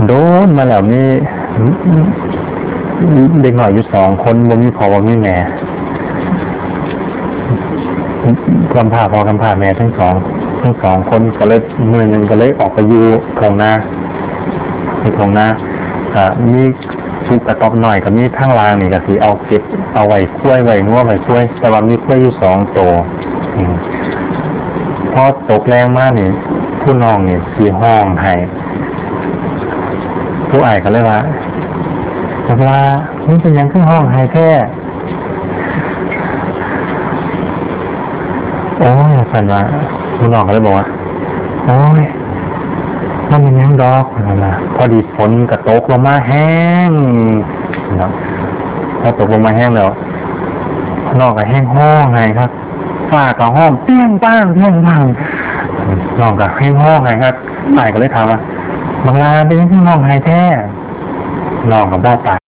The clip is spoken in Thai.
โดนมาแล้วนี่เด็กหน่อยอยู่2 คนบ่มีพ่อบ่มีแม่กำพร้าพ่อกำพร้าแม่ทั้งสองคนก็เลยมื้อนึงก็เลยออกไปอยู่ทุ่งนาในทุ่งนามีสุกกระต๊อบน้อยก็มีทางล่างนี่ก็สิเอาเก็บเอาไว้คุ้ยไว้งัวไว้คุ้ยแต่ว่ามีคุ้ยอยู่2 ตัวพอตกแรงมากนี่ผู้น้องนี่สิห้องให้ผู้อ้ายก็เลยว่ามึงเป็นหยังคือห้องให้แท้โอ้ยสันว่าผู้น้องก็เลยบอกว่าโอ้ยมันเป็นหยังดอกนะพอดีฝนกระตกลงมาแห้งนะพอตกลงมาแห้งแล้วนอกก็แห้งห้องไงครับฝ้าก็ห้องเปี้ยงป้างเปี้ยงป้างนอกก็แห้งห้องไงครับอ้ายก็เลยถามว่าบางลาเป็นยังคือห้องให้แท้น้องกับบ้าตา